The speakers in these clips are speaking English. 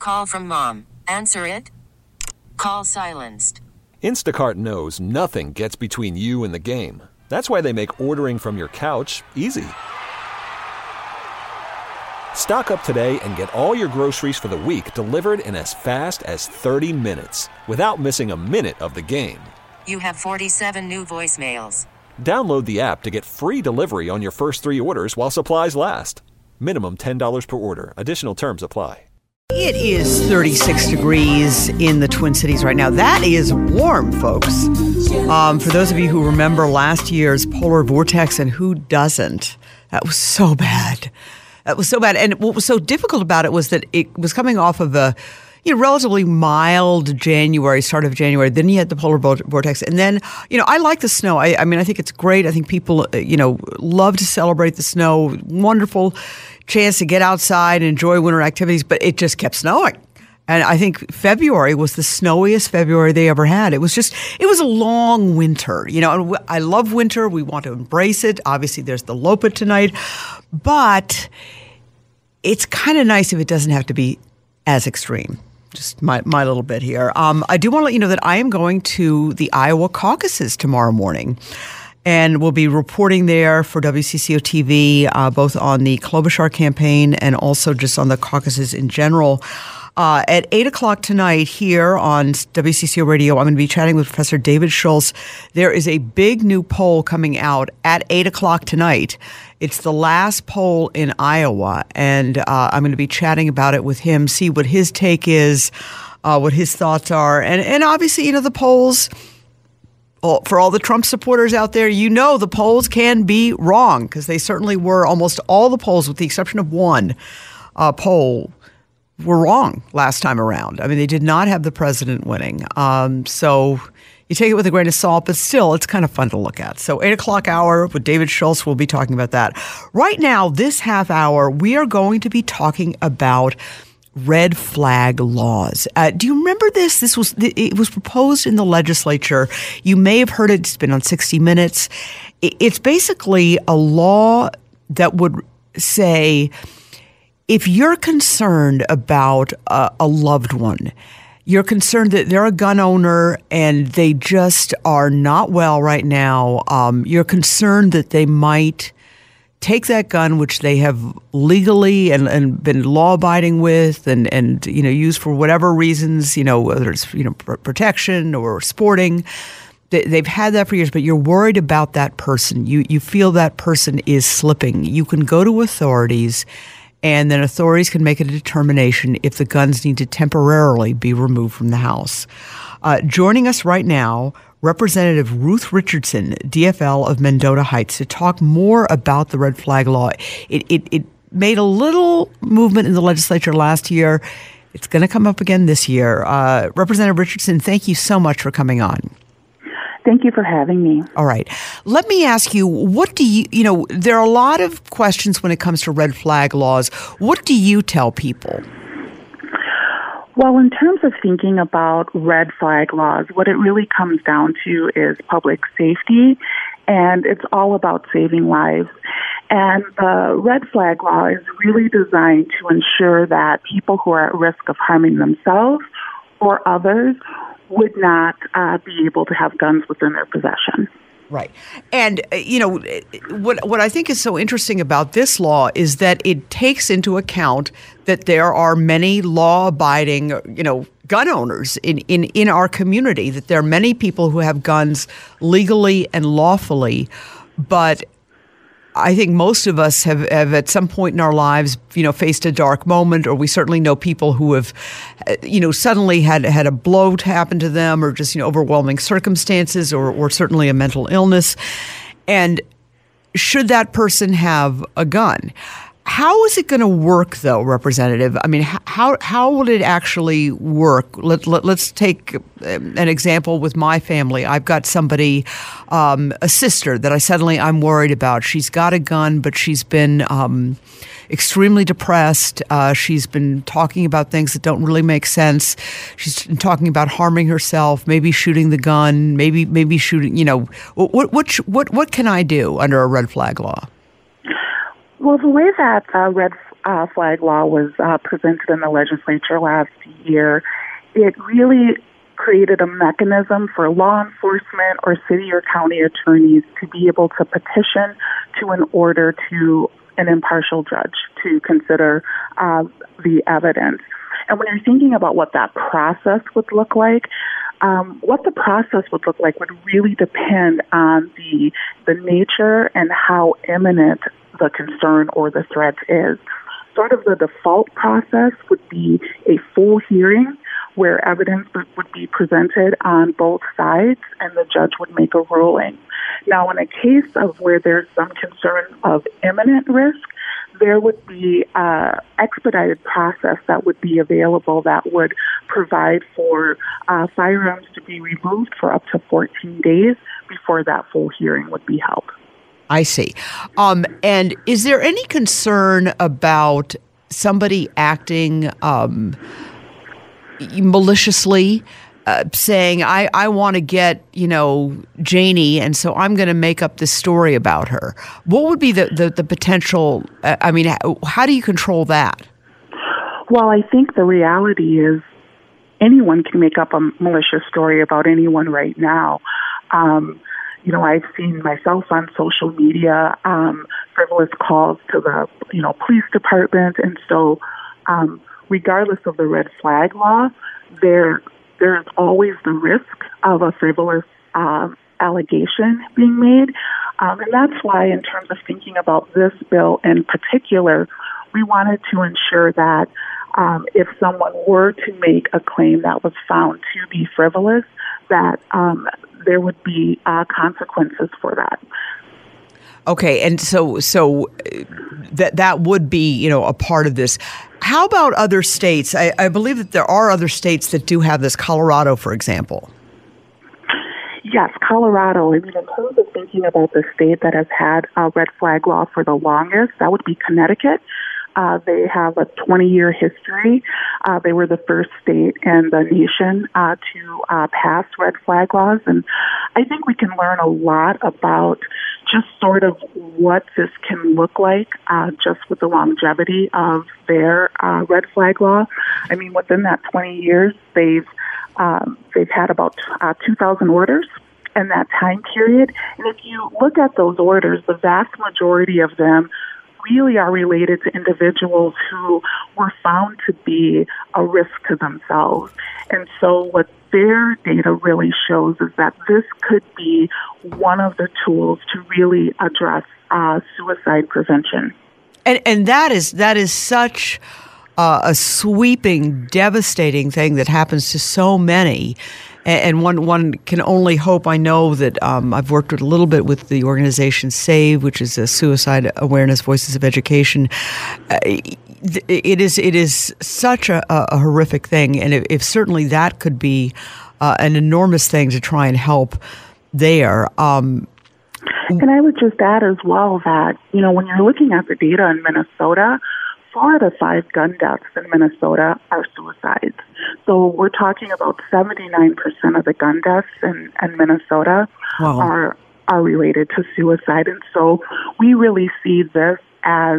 call from mom. Answer it. Call silenced. Instacart knows nothing gets between you and the game. That's why they make ordering from your couch easy. Stock up today and get all your groceries for the week delivered in as fast as 30 minutes without missing a minute of the game. You have 47 new voicemails. Download the app to get free delivery on your first 3 orders while supplies last. Minimum $10 per order. Additional terms apply. It is 36 degrees in the Twin Cities right now. That is warm, folks. For those of you who remember last year's polar vortex, and who doesn't, that was so bad. That was so bad. And what was so difficult about it was that it was coming off of a relatively mild January, start of January. Then you had the polar vortex. And then, I like the snow. I mean, I think it's great. I think people, love to celebrate the snow. Wonderful chance to get outside and enjoy winter activities, but it just kept snowing. And I think February was the snowiest February they ever had. It was a long winter. And I love winter. We want to embrace it. Obviously, there's the LOPA tonight. But it's kind of nice if it doesn't have to be as extreme. Just my little bit here. I do want to let you know that I am going to the Iowa caucuses tomorrow morning. And we'll be reporting there for WCCO TV, both on the Klobuchar campaign and also just on the caucuses in general. At 8 o'clock tonight here on WCCO Radio, I'm going to be chatting with Professor David Schultz. There is a big new poll coming out at 8 o'clock tonight. It's the last poll in Iowa, and I'm going to be chatting about it with him, see what his take is, what his thoughts are. And obviously, the polls, for all the Trump supporters out there, the polls can be wrong, because they certainly were. Almost all the polls, with the exception of one poll, were wrong last time around. I mean, they did not have the president winning. So you take it with a grain of salt, but still, it's kind of fun to look at. So 8 o'clock hour with David Schultz, we'll be talking about that. Right now, this half hour, we are going to be talking about red flag laws. Do you remember this? It was proposed in the legislature. You may have heard it. It's been on 60 Minutes. It's basically a law that would say, if you're concerned about a loved one, you're concerned that they're a gun owner and they just are not well right now, you're concerned that they might take that gun, which they have legally and been law-abiding with and used for whatever reasons, whether it's protection or sporting. They've had that for years, but you're worried about that person. You feel that person is slipping. You can go to authorities, and then authorities can make a determination if the guns need to temporarily be removed from the house. Joining us right now, Representative Ruth Richardson, DFL of Mendota Heights, to talk more about the red flag law. It made a little movement in the legislature last year. It's going to come up again this year. Representative Richardson, thank you so much for coming on. Thank you for having me. All right. Let me ask you, what do there are a lot of questions when it comes to red flag laws. What do you tell people? Well, in terms of thinking about red flag laws, what it really comes down to is public safety, and it's all about saving lives. And the red flag law is really designed to ensure that people who are at risk of harming themselves or others would not be able to have guns within their possession. Right. And, what I think is so interesting about this law is that it takes into account that there are many law-abiding, gun owners in our community, that there are many people who have guns legally and lawfully, but I think most of us have at some point in our lives, faced a dark moment, or we certainly know people who have, suddenly had a blow happen to them, or just, overwhelming circumstances, or certainly a mental illness. And should that person have a gun? How is it going to work, though, Representative? I mean, how would it actually work? Let's take an example with my family. I've got somebody, a sister that I'm worried about. She's got a gun, but she's been extremely depressed. She's been talking about things that don't really make sense. She's been talking about harming herself, maybe shooting the gun, maybe shooting. What can I do under a red flag law? Well, the way that red flag law was presented in the legislature last year, it really created a mechanism for law enforcement or city or county attorneys to be able to petition to an order to an impartial judge to consider the evidence. And when you're thinking about what that process would look like, what the process would look like would really depend on the nature and how imminent the concern or the threat is. Sort of the default process would be a full hearing where evidence would be presented on both sides and the judge would make a ruling. Now, in a case of where there's some concern of imminent risk, there would be an expedited process that would be available that would provide for firearms to be removed for up to 14 days before that full hearing would be held. I see. And is there any concern about somebody acting maliciously, saying, I want to get, Janie, and so I'm going to make up this story about her? What would be the potential? How do you control that? Well, I think the reality is anyone can make up a malicious story about anyone right now. I've seen myself on social media, frivolous calls to the, police department. And so, regardless of the red flag law, there's always the risk of a frivolous allegation being made. And that's why, in terms of thinking about this bill in particular, we wanted to ensure that if someone were to make a claim that was found to be frivolous, that there would be consequences for that. Okay, and so that would be, a part of this. How about other states? I believe that there are other states that do have this. Colorado, for example. Yes, Colorado. In terms of thinking about the state that has had a red flag law for the longest, that would be Connecticut. They have a 20-year history. They were the first state in the nation to pass red flag laws. And I think we can learn a lot about just sort of what this can look like just with the longevity of their red flag law. Within that 20 years, they've had about 2,000 orders in that time period. And if you look at those orders, the vast majority of them really are related to individuals who were found to be a risk to themselves. And so what their data really shows is that this could be one of the tools to really address suicide prevention. And that is such a sweeping, devastating thing that happens to so many. And one can only hope. I know that I've worked a little bit with the organization SAVE, which is a Suicide Awareness Voices of Education. It is such a horrific thing, and if certainly that could be an enormous thing to try and help there. And I would just add as well that, when you're looking at the data in Minnesota, 4 out of 5 gun deaths in Minnesota are suicides. So we're talking about 79% of the gun deaths in Minnesota are related to suicide. And so we really see this as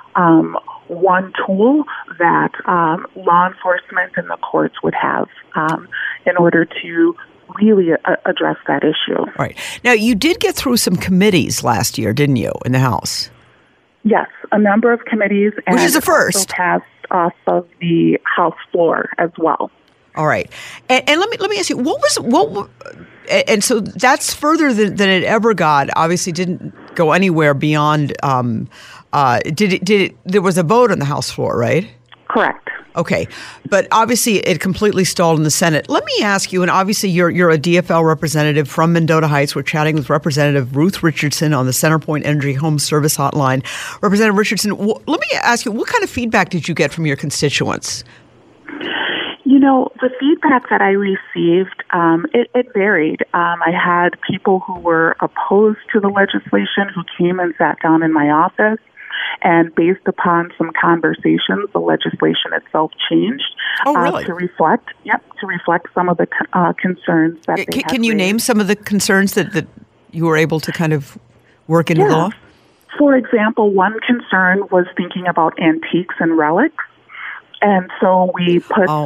one tool that law enforcement and the courts would have in order to really address that issue. Right. Now, you did get through some committees last year, didn't you, in the House? Yes, a number of committees. Which is the first. Also passed off of the House floor as well. All right. And let me ask you, and so that's further than it ever got. Obviously didn't go anywhere beyond, there was a vote on the House floor, right? Correct. Okay. But obviously it completely stalled in the Senate. Let me ask you, and obviously you're a DFL representative from Mendota Heights. We're chatting with Representative Ruth Richardson on the CenterPoint Energy Home Service Hotline. Representative Richardson, let me ask you, what kind of feedback did you get from your constituents? The feedback that I received, it varied. I had people who were opposed to the legislation who came and sat down in my office. And based upon some conversations, the legislation itself changed to reflect some of the concerns that they had Can you name some of the concerns that you were able to kind of work into law? For example, one concern was thinking about antiques and relics. And so we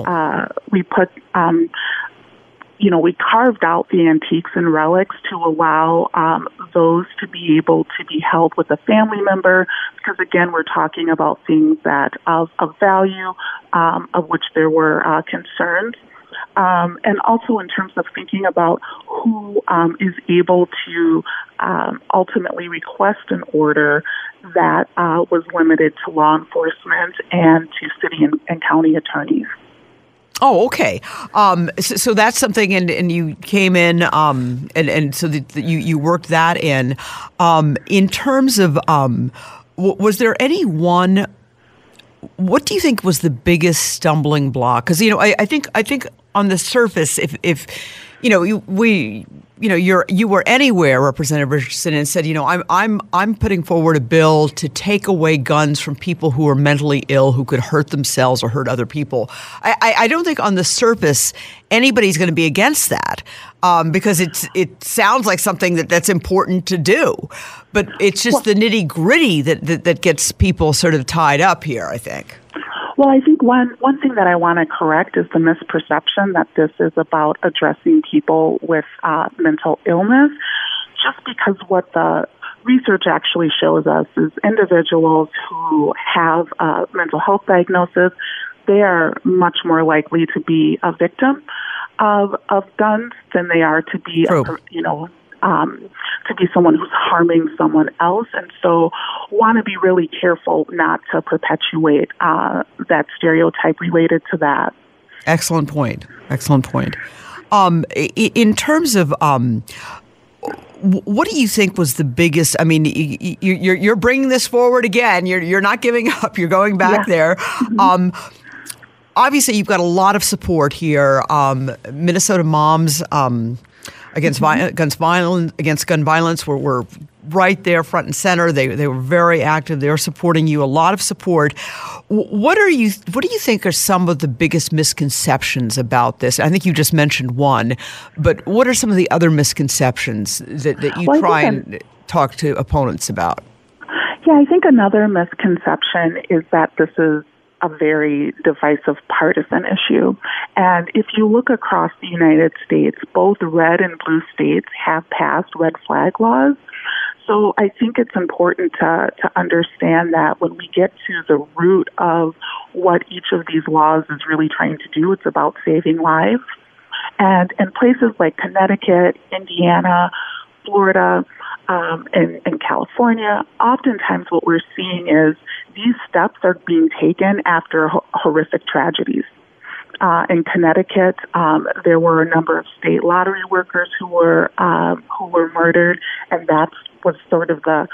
carved out the antiques and relics to allow those to be able to be held with a family member, because again, we're talking about things that of value, of which there were concerns. And also in terms of thinking about who is able to ultimately request an order, that was limited to law enforcement and to city and county attorneys. Oh, okay. So that's something, and you came in, and so you worked that in. In terms of, was there any one? What do you think was the biggest stumbling block? Because I think on the surface, if you were anywhere, Representative Richardson, and said, I'm putting forward a bill to take away guns from people who are mentally ill, who could hurt themselves or hurt other people. I don't think on the surface anybody's going to be against that, because it sounds like something that's important to do, but it's just the nitty gritty that gets people sort of tied up here, I think. Well, I think one thing that I want to correct is the misperception that this is about addressing people with mental illness, just because what the research actually shows us is individuals who have a mental health diagnosis, they are much more likely to be a victim of guns than they are to be to be someone who's harming someone else. And so want to be really careful not to perpetuate that stereotype related to that. Excellent point. In terms of what do you think was the biggest? I mean, you're bringing this forward again. You're not giving up. You're going back there. Obviously, you've got a lot of support here. Minnesota Moms against gun violence were right there, front and center. They were very active. They were supporting you. A lot of support. What do you think are some of the biggest misconceptions about this? I think you just mentioned one, but what are some of the other misconceptions that you try and talk to opponents about? Yeah, I think another misconception is that this is a very divisive partisan issue. And if you look across the United States, both red and blue states have passed red flag laws. So I think it's important to understand that when we get to the root of what each of these laws is really trying to do, it's about saving lives. And in places like Connecticut, Indiana, Florida, and California, oftentimes what we're seeing is these steps are being taken after horrific tragedies. In Connecticut, there were a number of state lottery workers who were murdered, and that was sort of the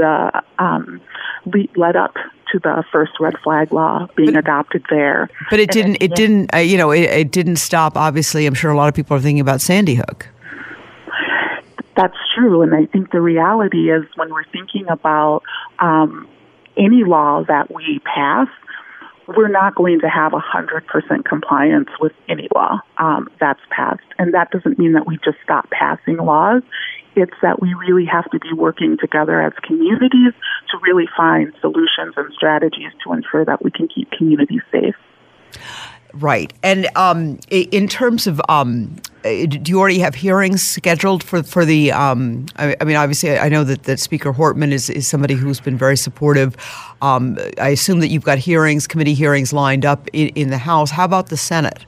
led up to the first red flag law being adopted there. But it didn't stop. Obviously, I'm sure a lot of people are thinking about Sandy Hook. That's true, and I think the reality is when we're thinking about any law that we pass, we're not going to have 100% compliance with any law that's passed. And that doesn't mean that we just stop passing laws. It's that we really have to be working together as communities to really find solutions and strategies to ensure that we can keep communities safe. Right. And in terms of, do you already have hearings scheduled for the, I mean, obviously, I know that Speaker Hortman is somebody who's been very supportive. I assume that you've got committee hearings lined up in the House. How about the Senate?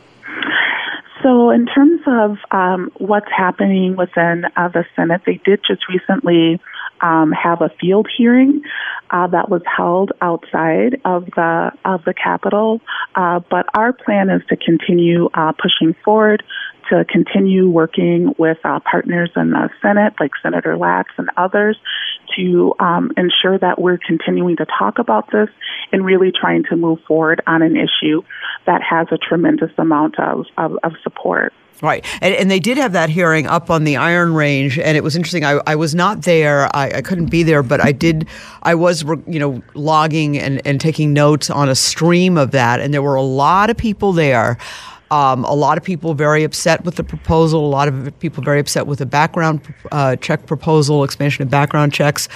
So in terms of what's happening within the Senate, they did just recently have a field hearing that was held outside of the Capitol. But our plan is to continue pushing forward, to continue working with partners in the Senate, like Senator Latz and others, to ensure that we're continuing to talk about this and really trying to move forward on an issue that has a tremendous amount of support. Right. And they did have that hearing up on the Iron Range, and it was interesting. I was not there. I couldn't be there, but I was logging and taking notes on a stream of that, and there were a lot of people there. A lot of people very upset with the proposal. A lot of people very upset with the background check proposal, expansion of background checks.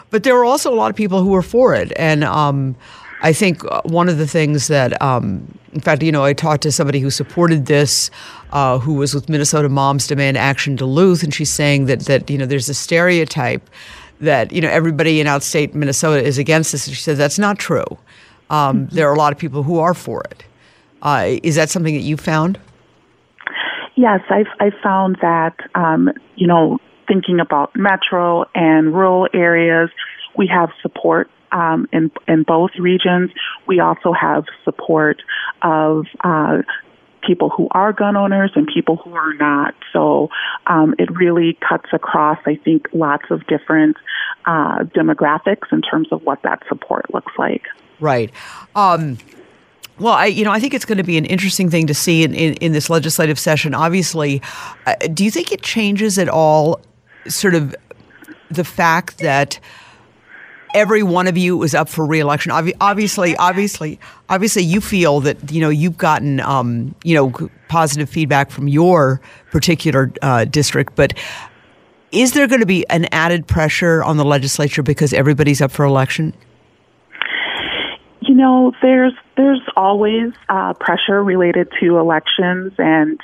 But there are also a lot of people who are for it. And I think one of the things that, in fact, I talked to somebody who supported this, who was with Minnesota Moms Demand Action Duluth, and she's saying that there's a stereotype that, everybody in outstate Minnesota is against this. And she said that's not true. There are a lot of people who are for it. Is that something that you found? Yes, I've found that, thinking about metro and rural areas, we have support in both regions. We also have support of people who are gun owners and people who are not. So it really cuts across, I think, lots of different demographics in terms of what that support looks like. Right. Well, I think it's going to be an interesting thing to see in this legislative session. Obviously, do you think it changes at all sort of the fact that every one of you is up for re-election? Obviously, you feel that, you've gotten, positive feedback from your particular district, but is there going to be an added pressure on the legislature because everybody's up for election? There's always pressure related to elections and,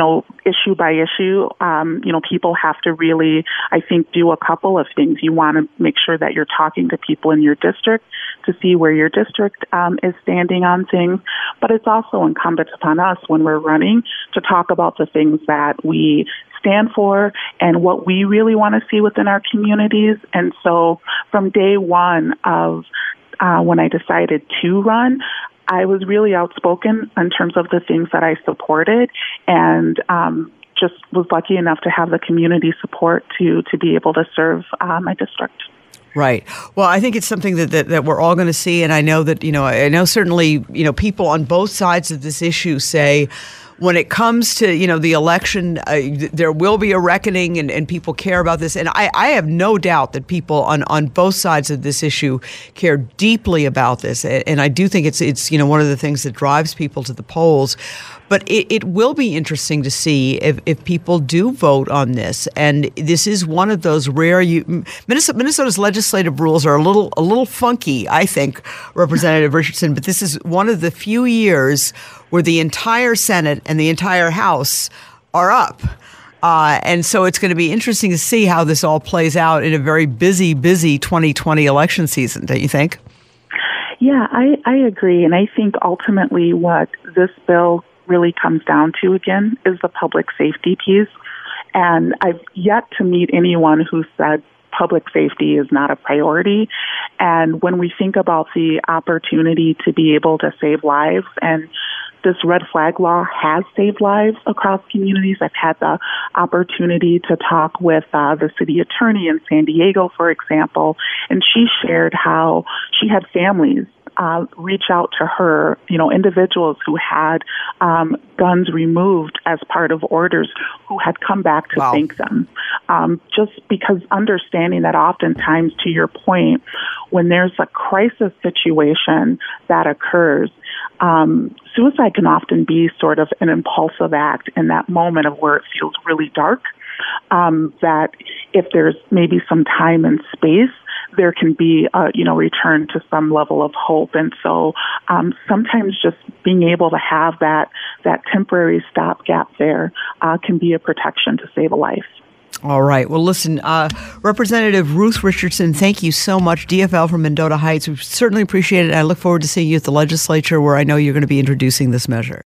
issue by issue. People have to really, I think, do a couple of things. You want to make sure that you're talking to people in your district to see where your district is standing on things. But it's also incumbent upon us when we're running to talk about the things that we stand for and what we really want to see within our communities. And so from day one of when I decided to run, I was really outspoken in terms of the things that I supported and just was lucky enough to have the community support to be able to serve my district. Right. Well, I think it's something that we're all going to see. And I know that, I know certainly, people on both sides of this issue say, when it comes to, the election, there will be a reckoning and people care about this. And I have no doubt that people on both sides of this issue care deeply about this. And I do think it's one of the things that drives people to the polls. But it will be interesting to see if people do vote on this. And this is one of those rare. Minnesota's legislative rules are a little funky, I think, Representative Richardson. But this is one of the few years where the entire Senate and the entire House are up. And so it's going to be interesting to see how this all plays out in a very busy 2020 election season, don't you think? Yeah, I agree. And I think ultimately what this bill really comes down to, again, is the public safety piece. And I've yet to meet anyone who said public safety is not a priority. And when we think about the opportunity to be able to save lives, and this red flag law has saved lives across communities. I've had the opportunity to talk with the city attorney in San Diego, for example, and she shared how she had families reach out to her, individuals who had guns removed as part of orders who had come back to thank them. Just because understanding that oftentimes, to your point, when there's a crisis situation that occurs, suicide can often be sort of an impulsive act in that moment of where it feels really dark, that if there's maybe some time and space, there can be return to some level of hope. And so sometimes just being able to have that temporary stopgap there can be a protection to save a life. All right. Well, listen, Representative Ruth Richardson, thank you so much. DFL from Mendota Heights. We certainly appreciate it. I look forward to seeing you at the legislature where I know you're going to be introducing this measure.